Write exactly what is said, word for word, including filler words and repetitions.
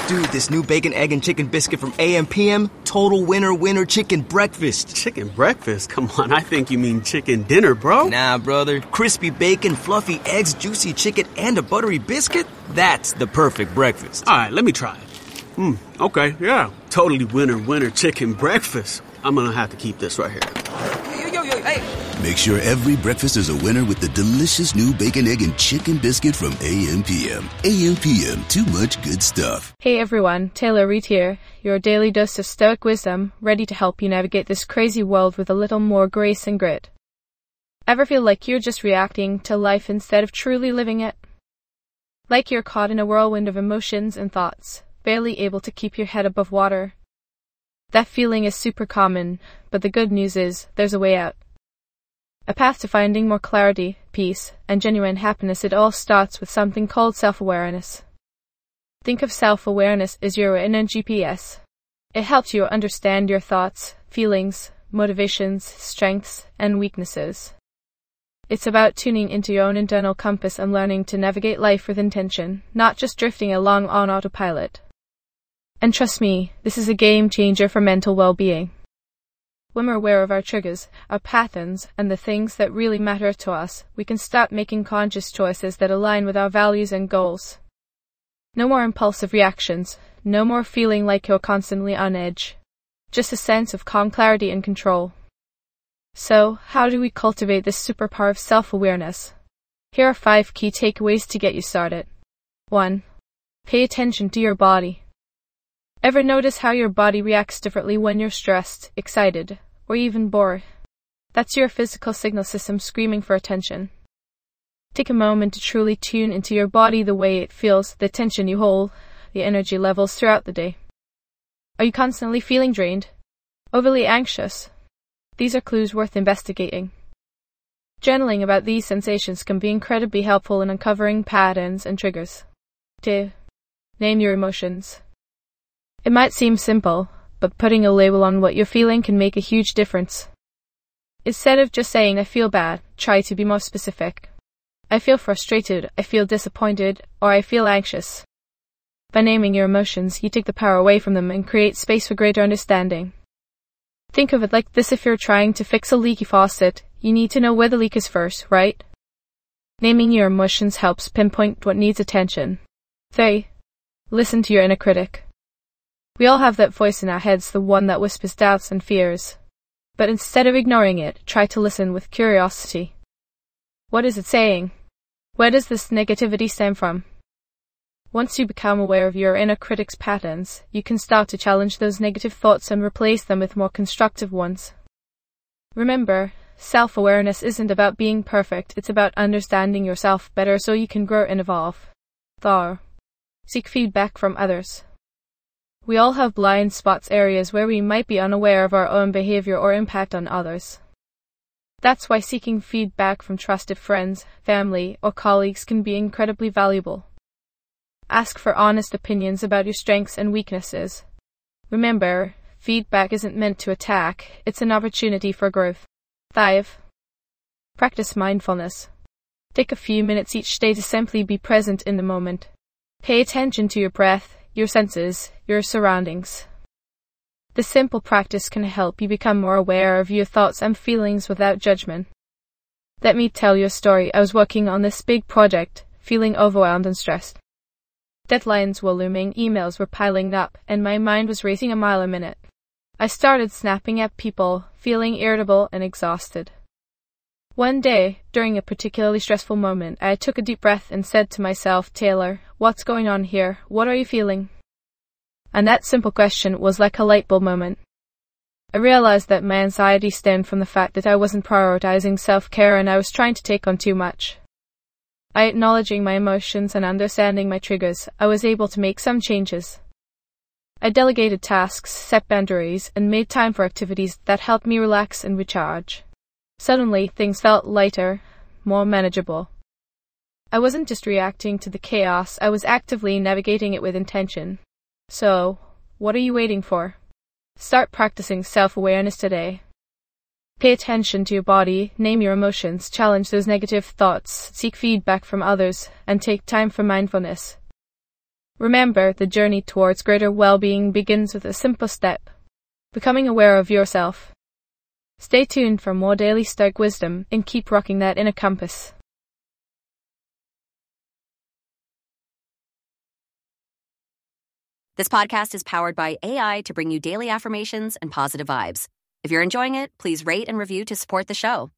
Dude, this new bacon, egg, and chicken biscuit from A M P M, total winner winner chicken breakfast. Chicken breakfast? Come on, I think you mean chicken dinner, bro. Nah, brother. Crispy bacon, fluffy eggs, juicy chicken, and a buttery biscuit? That's the perfect breakfast. All right, let me try it. Hmm, okay, yeah. Totally winner winner chicken breakfast. I'm gonna have to keep this right here. Yo, yo, yo, hey. Make sure every breakfast is a winner with the delicious new bacon, egg, and chicken biscuit from A M P M. A M P M, too much good stuff. Hey everyone, Taylor Reid here, your daily dose of stoic wisdom, ready to help you navigate this crazy world with a little more grace and grit. Ever feel like you're just reacting to life instead of truly living it? Like you're caught in a whirlwind of emotions and thoughts, barely able to keep your head above water? That feeling is super common, but the good news is, there's a way out. A path to finding more clarity, peace, and genuine happiness. It all starts with something called self-awareness. Think of self-awareness as your inner G P S. It helps you understand your thoughts, feelings, motivations, strengths, and weaknesses. It's about tuning into your own internal compass and learning to navigate life with intention, not just drifting along on autopilot. And trust me, this is a game changer for mental well-being. When we're aware of our triggers, our patterns, and the things that really matter to us, we can start making conscious choices that align with our values and goals. No more impulsive reactions, no more feeling like you're constantly on edge. Just a sense of calm clarity and control. So, how do we cultivate this superpower of self-awareness? Here are five key takeaways to get you started. one. Pay attention to your body. Ever notice how your body reacts differently when you're stressed, excited, or even bored? That's your physical signal system screaming for attention. Take a moment to truly tune into your body, the way it feels, the tension you hold, the energy levels throughout the day. Are you constantly feeling drained? Overly anxious? These are clues worth investigating. Journaling about these sensations can be incredibly helpful in uncovering patterns and triggers. two. Name your emotions. It might seem simple, but putting a label on what you're feeling can make a huge difference. Instead of just saying, I feel bad, try to be more specific. I feel frustrated, I feel disappointed, or I feel anxious. By naming your emotions, you take the power away from them and create space for greater understanding. Think of it like this: if you're trying to fix a leaky faucet, you need to know where the leak is first, right? Naming your emotions helps pinpoint what needs attention. three. Listen to your inner critic. We all have that voice in our heads, the one that whispers doubts and fears. But instead of ignoring it, try to listen with curiosity. What is it saying? Where does this negativity stem from? Once you become aware of your inner critic's patterns, you can start to challenge those negative thoughts and replace them with more constructive ones. Remember, self-awareness isn't about being perfect, it's about understanding yourself better so you can grow and evolve. four. Seek feedback from others. We all have blind spots, areas where we might be unaware of our own behavior or impact on others. That's why seeking feedback from trusted friends, family, or colleagues can be incredibly valuable. Ask for honest opinions about your strengths and weaknesses. Remember, feedback isn't meant to attack, it's an opportunity for growth. five. Practice mindfulness. Take a few minutes each day to simply be present in the moment. Pay attention to your breath, your senses, your surroundings. This simple practice can help you become more aware of your thoughts and feelings without judgment. Let me tell you a story. I was working on this big project, feeling overwhelmed and stressed. Deadlines were looming, emails were piling up, and my mind was racing a mile a minute. I started snapping at people, feeling irritable and exhausted. One day, during a particularly stressful moment, I took a deep breath and said to myself, Taylor, what's going on here? What are you feeling? And that simple question was like a light bulb moment. I realized that my anxiety stemmed from the fact that I wasn't prioritizing self-care and I was trying to take on too much. By acknowledging my emotions and understanding my triggers, I was able to make some changes. I delegated tasks, set boundaries, and made time for activities that helped me relax and recharge. Suddenly, things felt lighter, more manageable. I wasn't just reacting to the chaos, I was actively navigating it with intention. So, what are you waiting for? Start practicing self-awareness today. Pay attention to your body, name your emotions, challenge those negative thoughts, seek feedback from others, and take time for mindfulness. Remember, the journey towards greater well-being begins with a simple step: becoming aware of yourself. Stay tuned for more daily Stoic wisdom and keep rocking that inner compass. This podcast is powered by A I to bring you daily affirmations and positive vibes. If you're enjoying it, please rate and review to support the show.